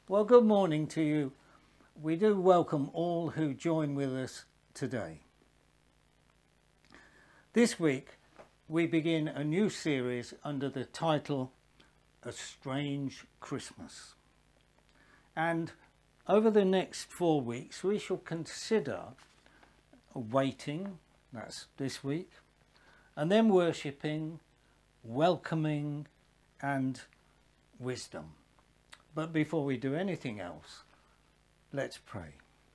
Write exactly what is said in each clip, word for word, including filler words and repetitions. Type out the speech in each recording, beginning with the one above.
Well, good morning to you. We do welcome all who join with us today. This week, we begin a new series under the title A Strange Christmas. And over the next four weeks, we shall consider waiting, that's this week, and then worshipping, welcoming, and wisdom. But before we do anything else, let's pray.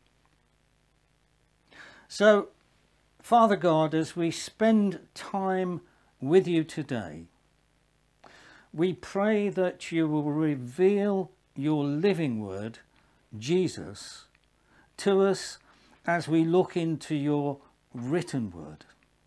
So, Father God, as we spend time with you today, we pray that you will reveal your living word, Jesus, to us as we look into your written word.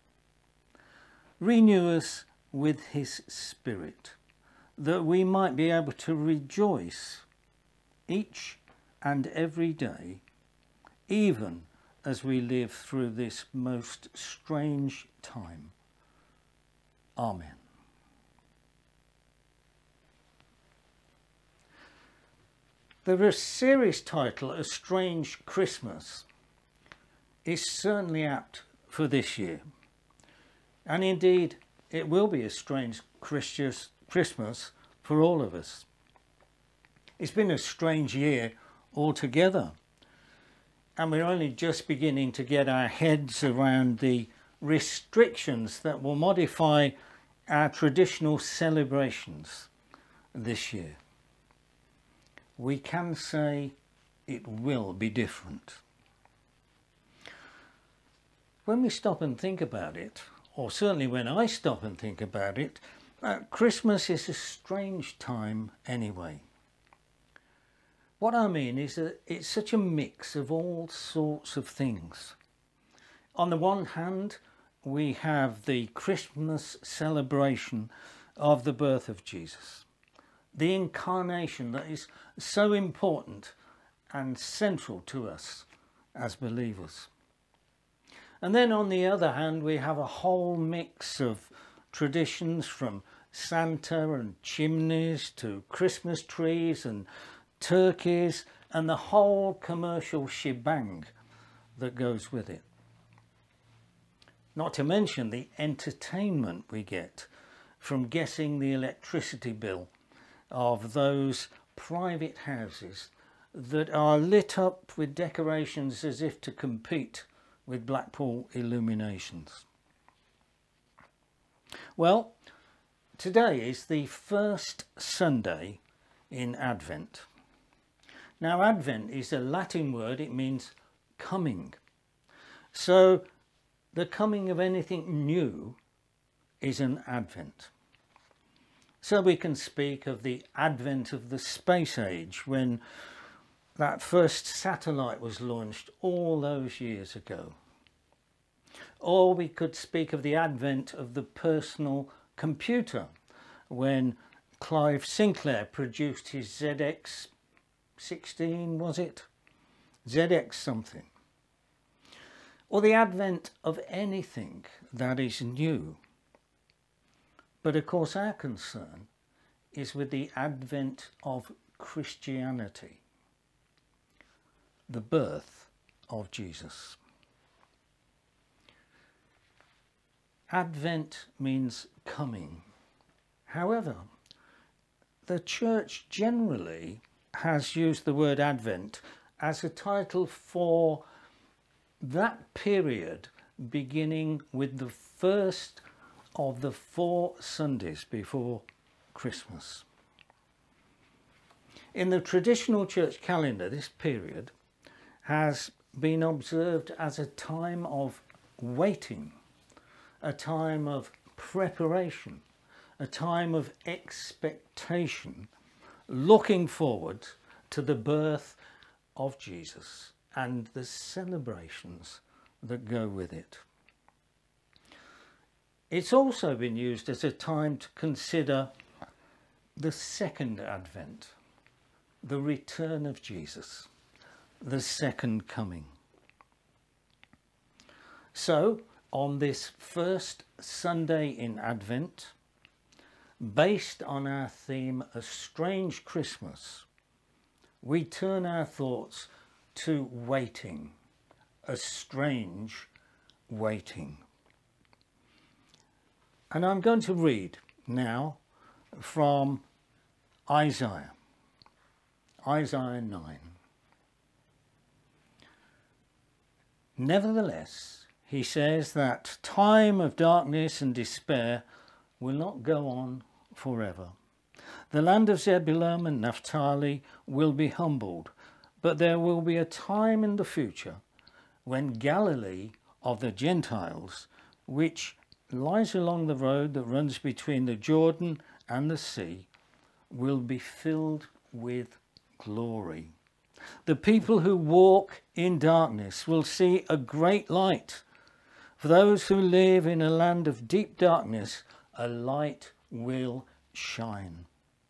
Renew us with his Spirit, that we might be able to rejoice each and every day, even as we live through this most strange time. Amen. The series title, A Strange Christmas, is certainly apt for this year. And indeed, it will be a strange Christmas Christmas for all of us. It's been a strange year altogether, and we're only just beginning to get our heads around the restrictions that will modify our traditional celebrations this year. We can say it will be different. When we stop and think about it, or certainly when I stop and think about it, Uh, Christmas is a strange time anyway. What I mean is that it's such a mix of all sorts of things. On the one hand, we have the Christmas celebration of the birth of Jesus, the incarnation that is so important and central to us as believers. And then on the other hand, we have a whole mix of traditions, from Santa and chimneys to Christmas trees and turkeys and the whole commercial shebang that goes with it. Not to mention the entertainment we get from guessing the electricity bill of those private houses that are lit up with decorations as if to compete with Blackpool illuminations. Well, today is the first Sunday in Advent. Now, Advent is a Latin word, it means coming. So, the coming of anything new is an Advent. So we can speak of the advent of the space age, when that first satellite was launched all those years ago. Or we could speak of the advent of the personal computer, when Clive Sinclair produced his Z X sixteen, was it? Z X something. Or the advent of anything that is new. But of course our concern is with the advent of Christianity, the birth of Jesus. Advent means coming. However, the church generally has used the word Advent as a title for that period beginning with the first of the four Sundays before Christmas. In the traditional church calendar, this period has been observed as a time of waiting, a time of preparation, a time of expectation, looking forward to the birth of Jesus and the celebrations that go with it. It's also been used as a time to consider the second Advent, the return of Jesus, the second coming. So, on this first Sunday in Advent, based on our theme, A Strange Christmas, we turn our thoughts to waiting, a strange waiting. And I'm going to read now from Isaiah, Isaiah nine. Nevertheless, he says that time of darkness and despair will not go on forever. The land of Zebulun and Naphtali will be humbled, but there will be a time in the future when Galilee of the Gentiles, which lies along the road that runs between the Jordan and the sea, will be filled with glory. The people who walk in darkness will see a great light. For those who live in a land of deep darkness, a light will shine.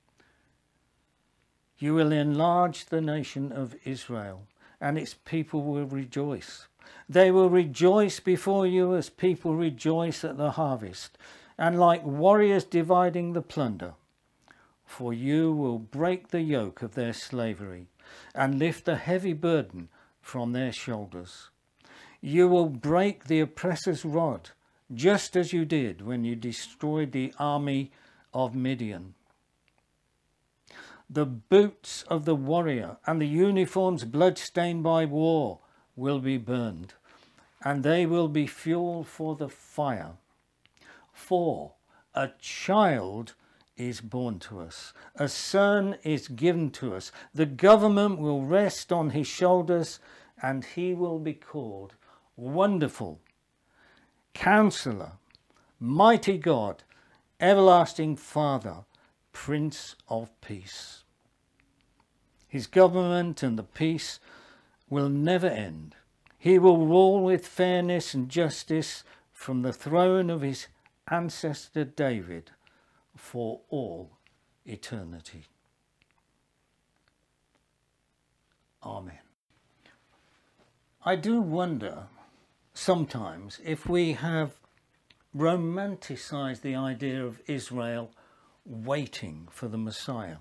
You will enlarge the nation of Israel, and its people will rejoice. They will rejoice before you as people rejoice at the harvest, and like warriors dividing the plunder. For you will break the yoke of their slavery, and lift the heavy burden from their shoulders. You will break the oppressor's rod, just as you did when you destroyed the army of Midian. The boots of the warrior and the uniforms blood-stained by war will be burned, and they will be fuel for the fire. For a child is born to us, a son is given to us. The government will rest on his shoulders, and he will be called Wonderful, Counselor, Mighty God, Everlasting Father, Prince of Peace. His government and the peace will never end. He will rule with fairness and justice from the throne of his ancestor David for all eternity. Amen. I do wonder sometimes if we have romanticized the idea of Israel waiting for the Messiah.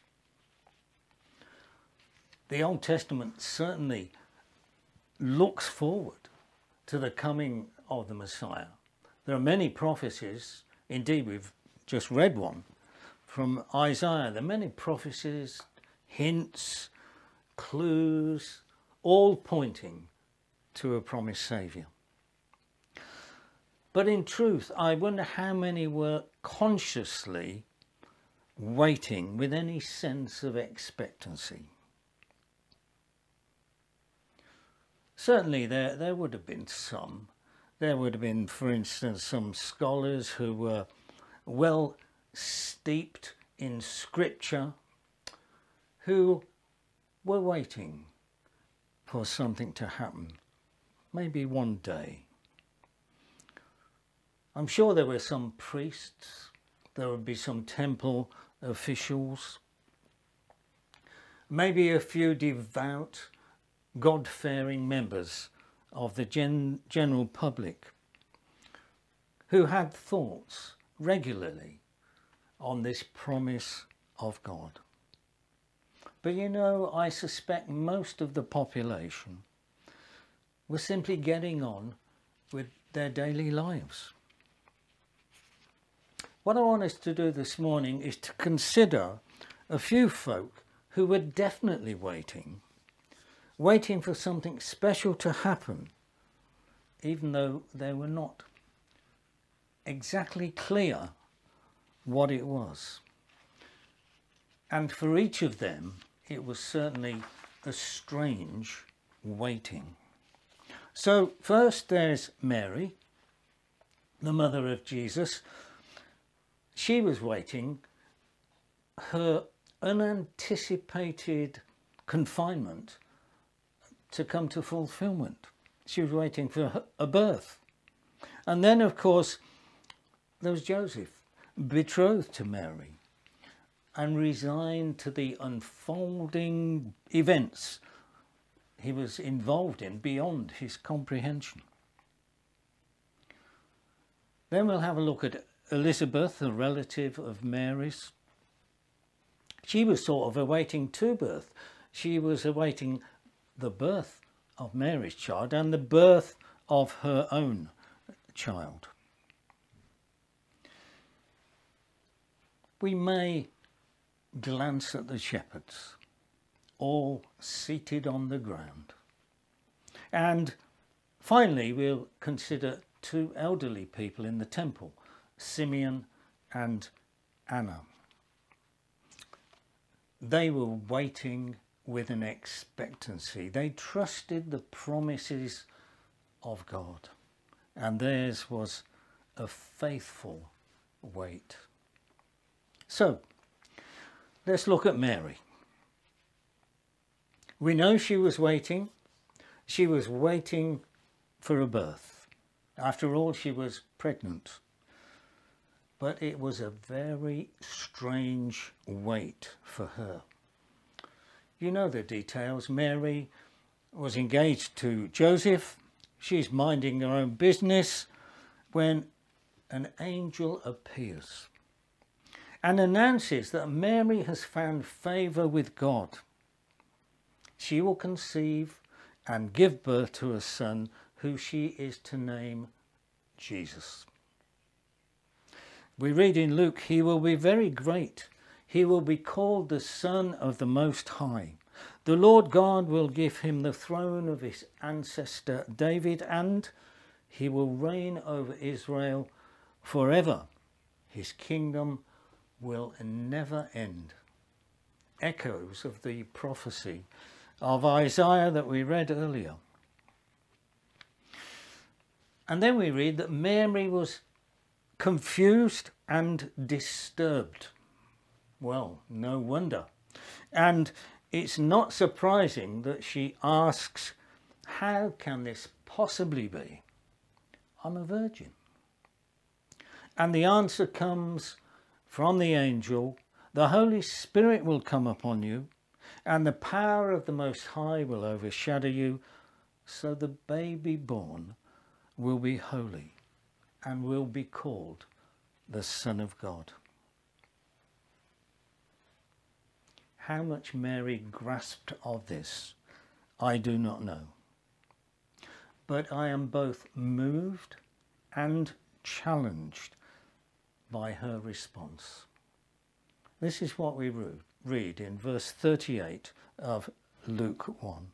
The Old Testament certainly looks forward to the coming of the Messiah. There are many prophecies, indeed we've just read one from Isaiah. There are many prophecies, hints, clues, all pointing to a promised Saviour. But in truth, I wonder how many were consciously waiting with any sense of expectancy. Certainly there, there would have been some. There would have been, for instance, some scholars who were well steeped in scripture, who were waiting for something to happen, maybe one day. I'm sure there were some priests, there would be some temple officials, maybe a few devout, God-fearing members of the gen- general public who had thoughts regularly on this promise of God. But you know, I suspect most of the population were simply getting on with their daily lives. What I want us to do this morning is to consider a few folk who were definitely waiting, waiting for something special to happen, even though they were not exactly clear what it was. And for each of them, it was certainly a strange waiting. So first there's Mary, the mother of Jesus. She was waiting her unanticipated confinement to come to fulfillment. She was waiting for a birth. And then, of course, there was Joseph, betrothed to Mary and resigned to the unfolding events he was involved in beyond his comprehension. Then we'll have a look at Elizabeth, a relative of Mary's. She was sort of awaiting two births. she was awaiting the birth of Mary's child and the birth of her own child. We may glance at the shepherds, all seated on the ground. And finally, we'll consider two elderly people in the temple, Simeon and Anna. They were waiting with an expectancy. They trusted the promises of God, and theirs was a faithful wait. So, let's look at Mary. We know she was waiting. She was waiting for a birth. After all, she was pregnant. But it was a very strange wait for her. You know the details. Mary was engaged to Joseph. She's minding her own business when an angel appears and announces that Mary has found favour with God. She will conceive and give birth to a son who she is to name Jesus. We read in Luke, he will be very great. He will be called the Son of the Most High. The Lord God will give him the throne of his ancestor David, and he will reign over Israel forever. His kingdom will never end. Echoes of the prophecy of Isaiah that we read earlier. And then we read that Mary was confused and disturbed. Well, no wonder. And it's not surprising that she asks, how can this possibly be? I'm a virgin. And the answer comes from the angel, the Holy Spirit will come upon you, and the power of the Most High will overshadow you, so the baby born will be holy and will be called the Son of God. How much Mary grasped of this, I do not know. But I am both moved and challenged by her response. This is what we read in verse thirty-eight of Luke one.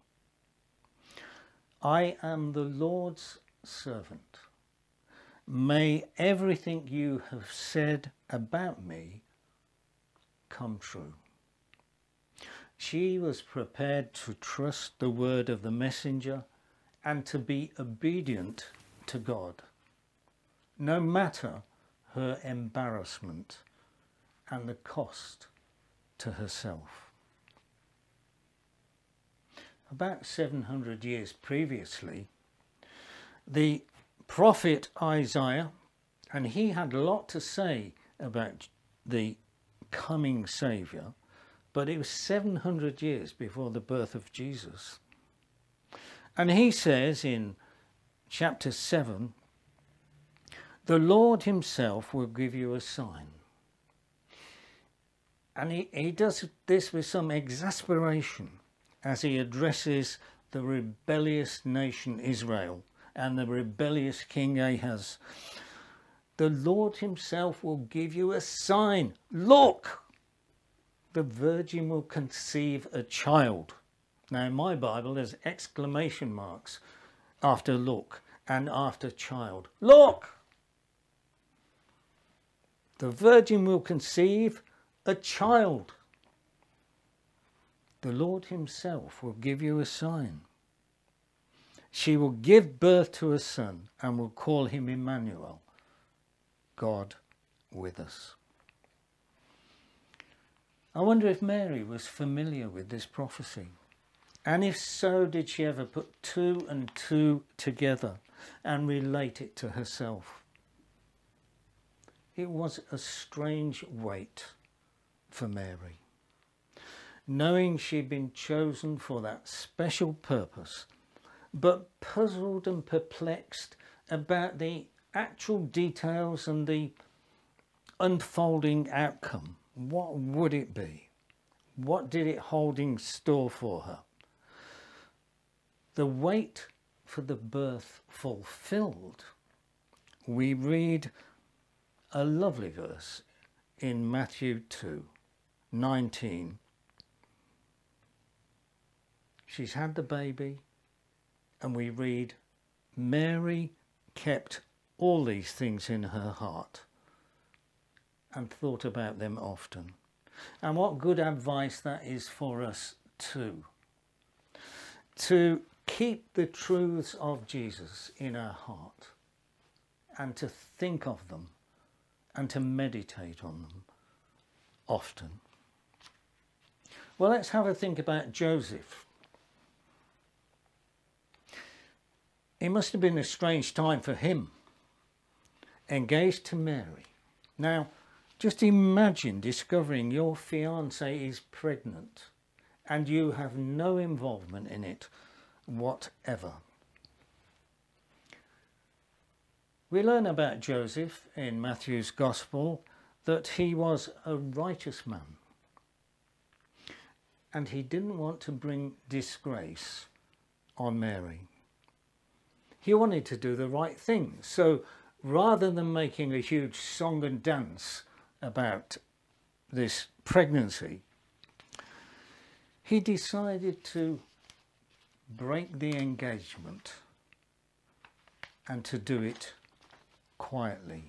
I am the Lord's servant. May everything you have said about me come true. She was prepared to trust the word of the messenger and to be obedient to God, no matter her embarrassment and the cost to herself. About seven hundred years previously, the prophet Isaiah, and he had a lot to say about the coming Saviour, but it was seven hundred years before the birth of Jesus. And he says in chapter seven, the Lord himself will give you a sign. And he, he does this with some exasperation as he addresses the rebellious nation Israel and the rebellious King Ahaz. The Lord himself will give you a sign. Look! The virgin will conceive a child. Now in my Bible there's exclamation marks after look and after child. Look! The virgin will conceive a child. The Lord himself will give you a sign. She will give birth to a son and will call him Emmanuel, God with us. I wonder if Mary was familiar with this prophecy. And if so, did she ever put two and two together and relate it to herself? It was a strange wait for Mary, knowing she'd been chosen for that special purpose, but puzzled and perplexed about the actual details and the unfolding outcome. What would it be? What did it hold in store for her? The wait for the birth fulfilled. We read a lovely verse in Matthew two nineteen. She's had the baby, and we read, Mary kept all these things in her heart and thought about them often. And what good advice that is for us too. To keep the truths of Jesus in our heart and to think of them and to meditate on them often. Well, let's have a think about Joseph. It must have been a strange time for him, engaged to Mary. Now, just imagine discovering your fiancée is pregnant and you have no involvement in it whatever. We learn about Joseph in Matthew's Gospel that he was a righteous man and he didn't want to bring disgrace on Mary. He wanted to do the right thing. So rather than making a huge song and dance about this pregnancy, he decided to break the engagement and to do it quietly.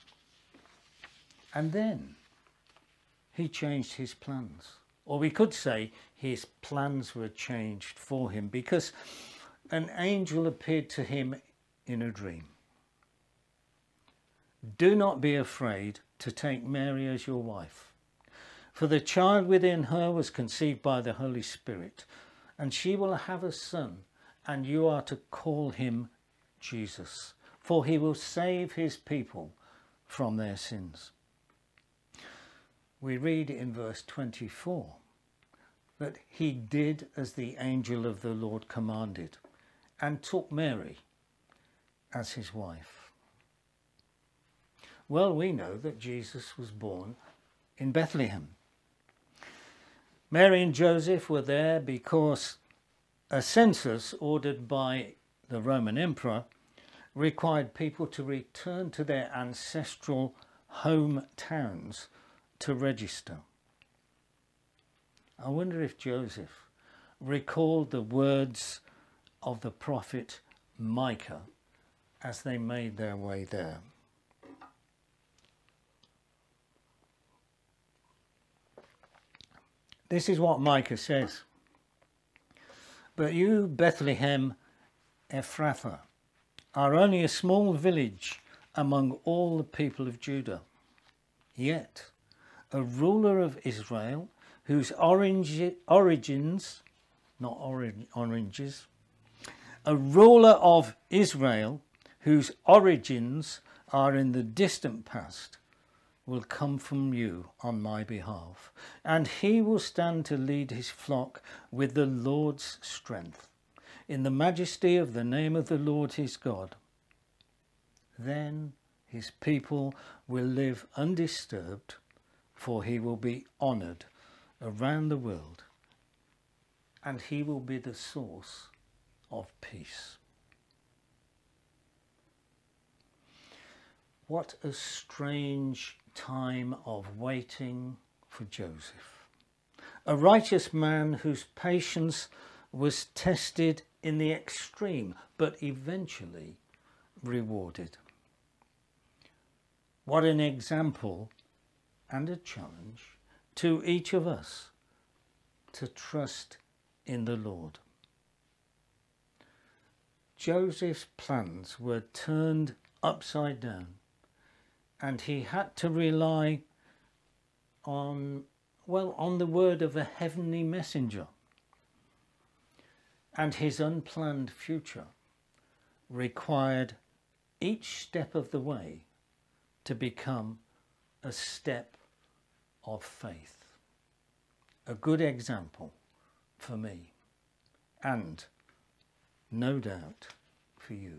And then he changed his plans. Or we could say his plans were changed for him, because an angel appeared to him in a dream. Do not be afraid to take Mary as your wife, for the child within her was conceived by the Holy Spirit, and she will have a son, and you are to call him Jesus, for he will save his people from their sins. We read in verse twenty-four that he did as the angel of the Lord commanded and took Mary as his wife. Well, we know that Jesus was born in Bethlehem. Mary and Joseph were there because a census ordered by the Roman Emperor required people to return to their ancestral hometowns to register. I wonder if Joseph recalled the words of the prophet Micah as they made their way there. This is what Micah says. But you, Bethlehem Ephrathah, are only a small village among all the people of Judah. Yet a ruler of Israel, whose orange, origins, not orange, oranges, a ruler of Israel, whose origins are in the distant past, will come from you on my behalf, and he will stand to lead his flock with the Lord's strength, in the majesty of the name of the Lord his God. Then his people will live undisturbed, for he will be honoured around the world, and he will be the source of peace. What a strange time of waiting for Joseph, a righteous man whose patience was tested in the extreme, but eventually rewarded. What an example and a challenge to each of us to trust in the Lord. Joseph's plans were turned upside down, and he had to rely on, well, on the word of a heavenly messenger. And his unplanned future required each step of the way to become a step of faith. A good example for me, and no doubt for you.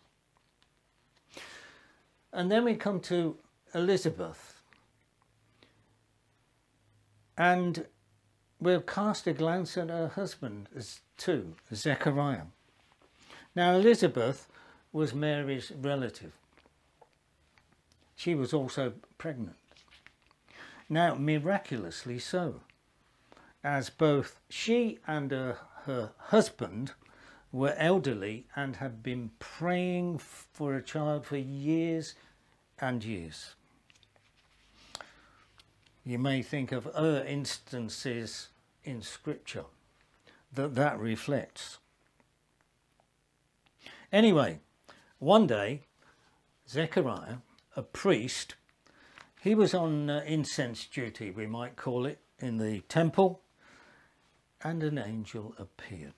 And then we come to Elizabeth. And we'll cast a glance at her husband too, Zechariah. Now Elizabeth was Mary's relative. She was also pregnant. Now, miraculously so, as both she and her, her husband were elderly and had been praying for a child for years and years. You may think of other instances in Scripture that that reflects. Anyway, one day, Zechariah, a priest, he was on uh, incense duty, we might call it, in the temple, and an angel appeared.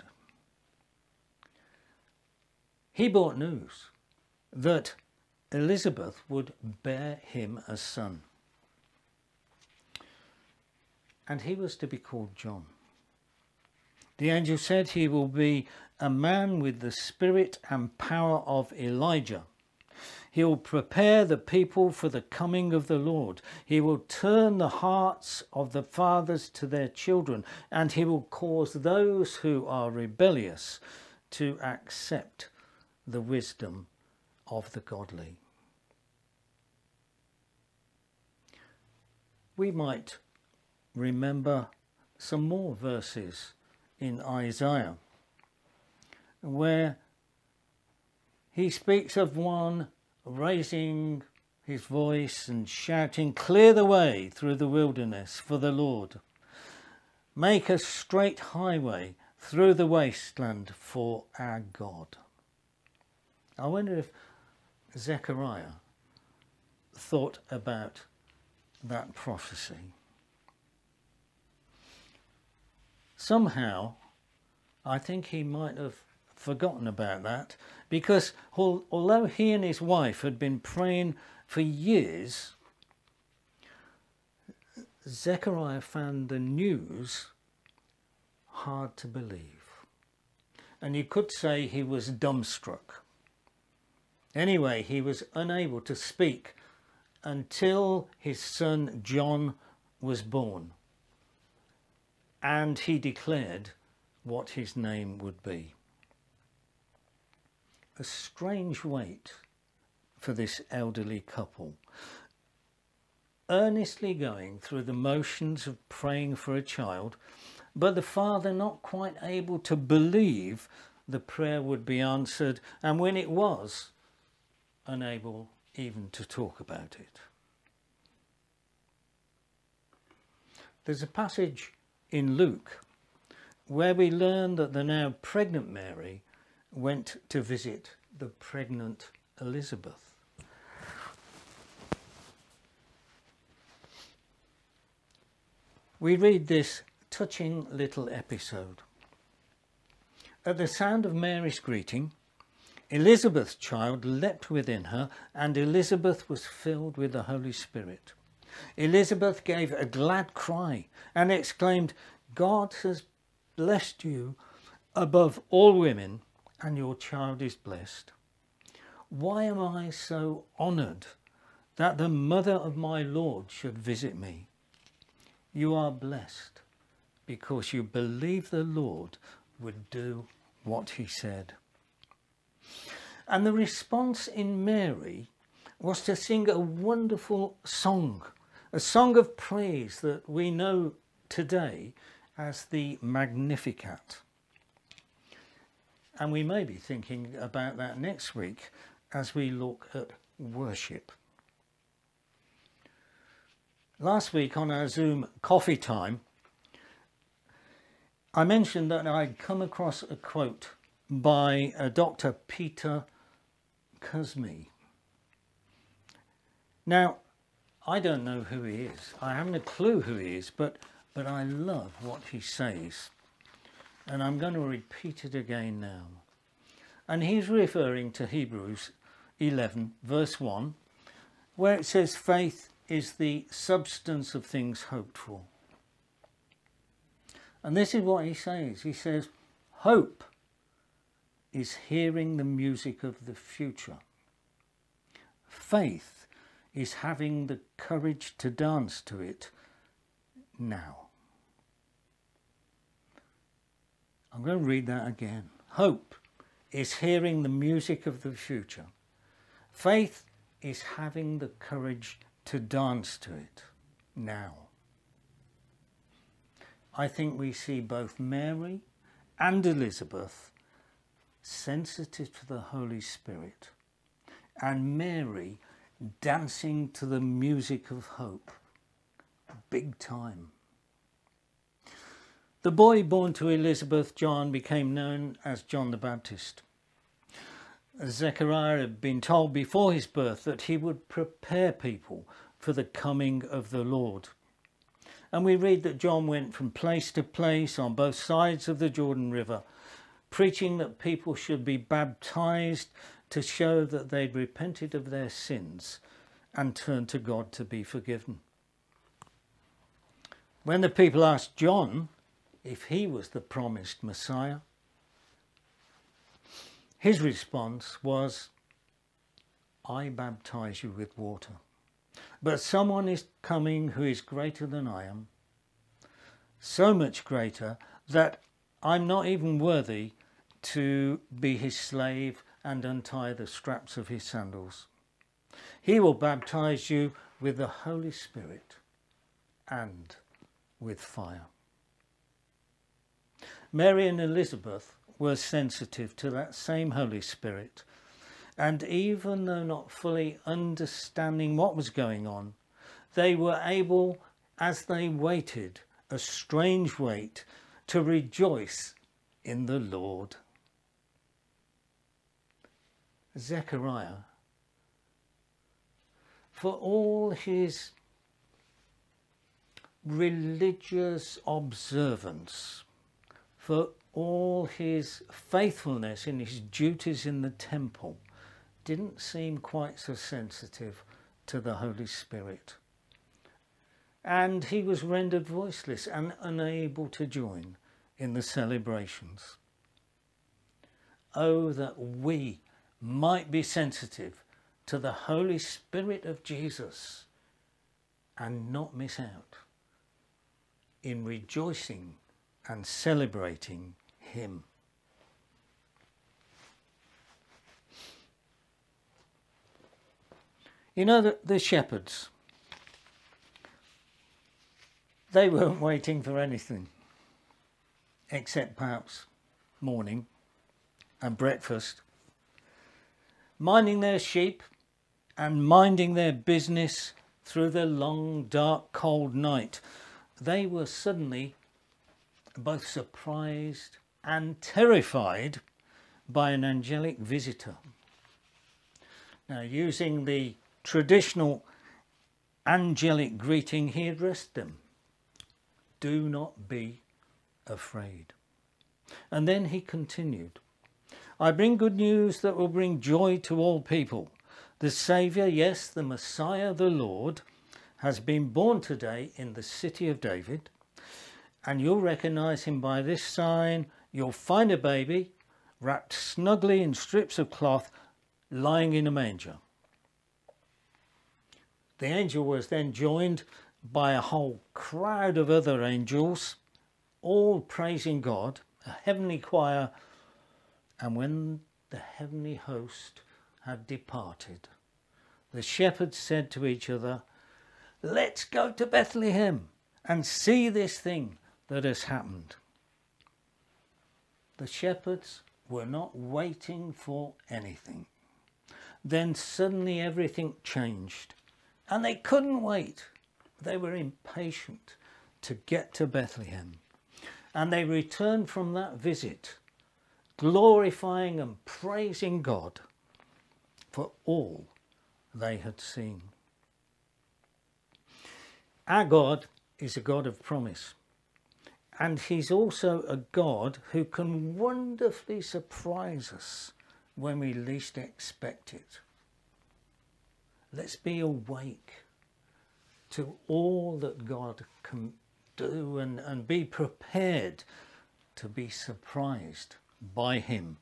He brought news that Elizabeth would bear him a son, and he was to be called John. The angel said he will be a man with the spirit and power of Elijah. He will prepare the people for the coming of the Lord. He will turn the hearts of the fathers to their children, and he will cause those who are rebellious to accept the wisdom of the godly. We might remember some more verses in Isaiah where he speaks of one raising his voice and shouting, "Clear the way through the wilderness for the Lord. Make a straight highway through the wasteland for our God." I wonder if Zechariah thought about that prophecy. Somehow, I think he might have forgotten about that, because although he and his wife had been praying for years, Zechariah found the news hard to believe. And you could say he was dumbstruck. Anyway, he was unable to speak until his son John was born, and he declared what his name would be. A strange wait for this elderly couple, earnestly going through the motions of praying for a child, but the father not quite able to believe the prayer would be answered, and when it was, unable even to talk about it. There's a passage in Luke where we learn that the now pregnant Mary went to visit the pregnant Elizabeth. We read this touching little episode. At the sound of Mary's greeting, Elizabeth's child leapt within her, and Elizabeth was filled with the Holy Spirit. Elizabeth gave a glad cry and exclaimed, "God has blessed you above all women, and your child is blessed. Why am I so honoured that the mother of my Lord should visit me? You are blessed because you believe the Lord would do what he said." And the response in Mary was to sing a wonderful song, a song of praise that we know today as the Magnificat. And we may be thinking about that next week as we look at worship. Last week on our Zoom coffee time, I mentioned that I'd come across a quote by uh, Doctor Peter Cosme. Now, I don't know who he is. I haven't a clue who he is, but, but I love what he says. And I'm going to repeat it again now. And he's referring to Hebrews eleven, verse one, where it says, "Faith is the substance of things hoped for." And this is what he says. He says, hope is hearing the music of the future. Faith is having the courage to dance to it now. I'm going to read that again. Hope is hearing the music of the future. Faith is having the courage to dance to it now. I think we see both Mary and Elizabeth sensitive to the Holy Spirit, and Mary dancing to the music of hope. Big time. The boy born to Elizabeth, John, became known as John the Baptist. Zechariah had been told before his birth that he would prepare people for the coming of the Lord. And we read that John went from place to place on both sides of the Jordan River, preaching that people should be baptized to show that they'd repented of their sins and turned to God to be forgiven. When the people asked John if he was the promised Messiah, his response was, "I baptize you with water, but someone is coming who is greater than I am, so much greater that I'm not even worthy to be his slave and untie the straps of his sandals. He will baptize you with the Holy Spirit and with fire." Mary and Elizabeth were sensitive to that same Holy Spirit, and even though not fully understanding what was going on, they were able, as they waited, a strange wait, to rejoice in the Lord. Zechariah, for all his religious observance, for all his faithfulness in his duties in the temple, didn't seem quite so sensitive to the Holy Spirit. And he was rendered voiceless and unable to join in the celebrations. Oh, that we might be sensitive to the Holy Spirit of Jesus and not miss out in rejoicing and celebrating him. You know, the, the shepherds, they weren't waiting for anything except perhaps morning and breakfast, minding their sheep and minding their business through the long, dark, cold night. They were suddenly both surprised and terrified by an angelic visitor. Now, using the traditional angelic greeting, he addressed them, "Do not be afraid." And then he continued, "I bring good news that will bring joy to all people. The Saviour, yes, the Messiah, the Lord, has been born today in the city of David, and you'll recognize him by this sign. You'll find a baby wrapped snugly in strips of cloth, lying in a manger." The angel was then joined by a whole crowd of other angels, all praising God, a heavenly choir. And when the heavenly host had departed, the shepherds said to each other, "Let's go to Bethlehem and see this thing that has happened." The shepherds were not waiting for anything. Then suddenly everything changed, and they couldn't wait. They were impatient to get to Bethlehem, and they returned from that visit glorifying and praising God for all they had seen. Our God is a God of promise, and he's also a God who can wonderfully surprise us when we least expect it. Let's be awake to all that God can do and, and be prepared to be surprised by him.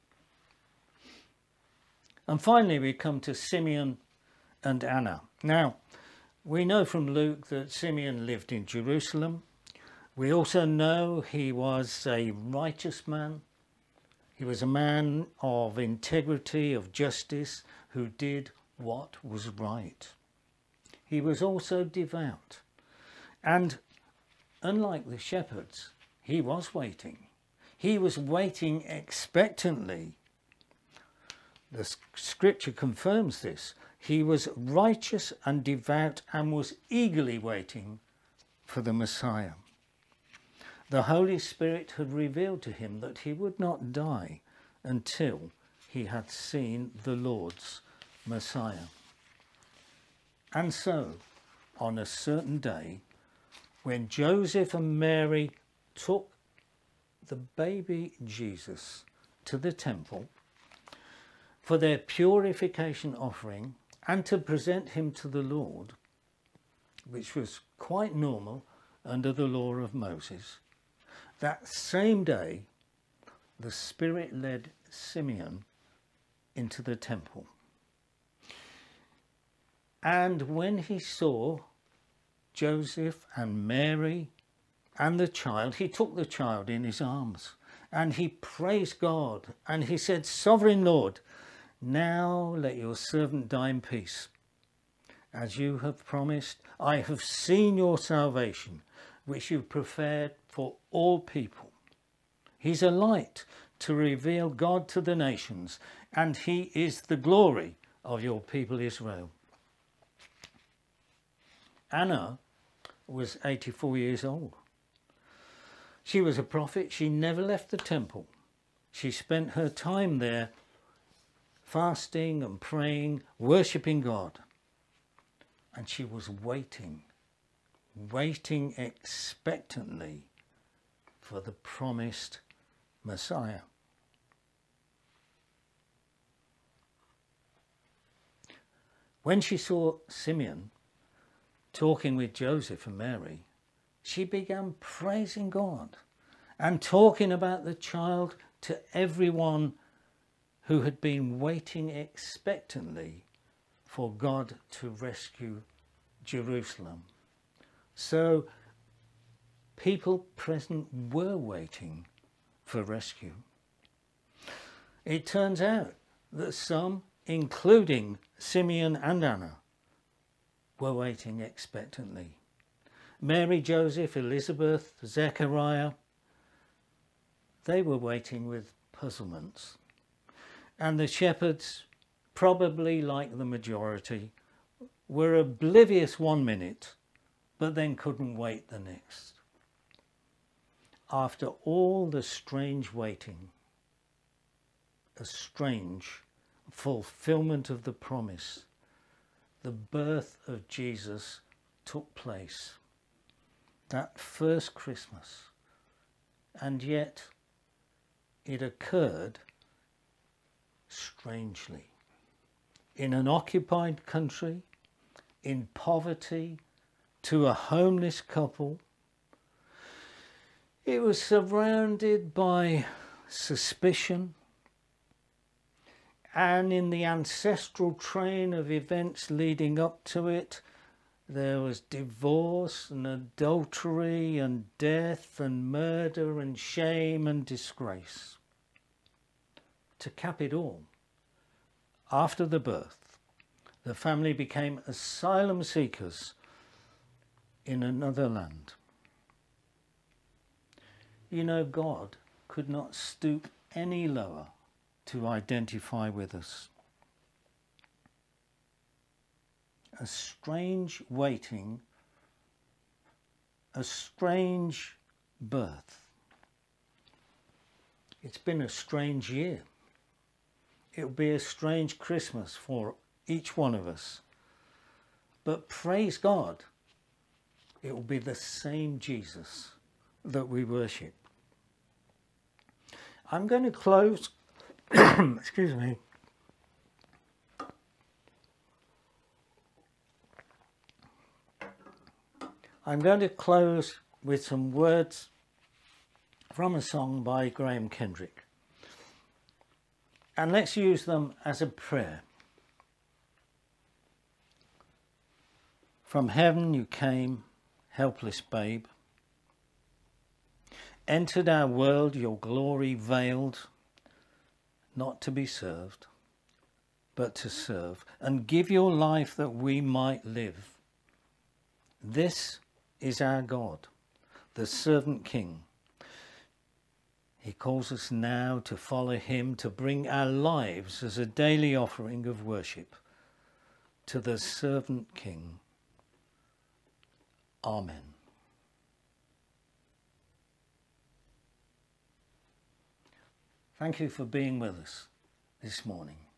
And finally, we come to Simeon and Anna. Now, we know from Luke that Simeon lived in Jerusalem. We also know he was a righteous man, He was a man of integrity, of justice, who did what was right. He was also devout. And unlike the shepherds, he was waiting. He was waiting expectantly. The scripture confirms this. He was righteous and devout and was eagerly waiting for the Messiah. The Holy Spirit had revealed to him that he would not die until he had seen the Lord's Messiah. And so, on a certain day, when Joseph and Mary took the baby Jesus to the temple for their purification offering and to present him to the Lord, which was quite normal under the law of Moses, that same day the Spirit led Simeon into the temple. And when he saw Joseph and Mary and the child, he took the child in his arms and he praised God and he said, "Sovereign Lord, now let your servant die in peace. As you have promised, I have seen your salvation, which you prepared for all people. He's a light to reveal God to the nations, and he is the glory of your people Israel." Anna was eighty-four years old. She was a prophet. She never left the temple. She spent her time there fasting and praying, worshipping God. And she was waiting, waiting expectantly for the promised Messiah. When she saw Simeon talking with Joseph and Mary, she began praising God and talking about the child to everyone who had been waiting expectantly for God to rescue Jerusalem. So people present were waiting for rescue. It turns out that some, including Simeon and Anna, were waiting expectantly. Mary, Joseph, Elizabeth, Zechariah, they were waiting with puzzlements. And the shepherds, probably like the majority, were oblivious one minute, but then couldn't wait the next. After all the strange waiting, a strange fulfillment of the promise, the birth of Jesus took place. That first Christmas. And yet it occurred strangely. In an occupied country, in poverty, to a homeless couple. It was surrounded by suspicion, and in the ancestral train of events leading up to it, there was divorce and adultery and death and murder and shame and disgrace. To cap it all, after the birth, the family became asylum seekers in another land. You know, God could not stoop any lower to identify with us. A strange waiting, a strange birth. It's been a strange year. It'll be a strange Christmas for each one of us. But praise God, it will be the same Jesus that we worship. I'm going to close, excuse me, I'm going to close with some words from a song by Graham Kendrick. And let's use them as a prayer. From heaven you came, helpless babe. Entered our world, your glory veiled. not to be served, but to serve, and give your life that we might live. This is our God, the servant King. He calls us now to follow him, to bring our lives as a daily offering of worship to the servant King. Amen. Thank you for being with us this morning.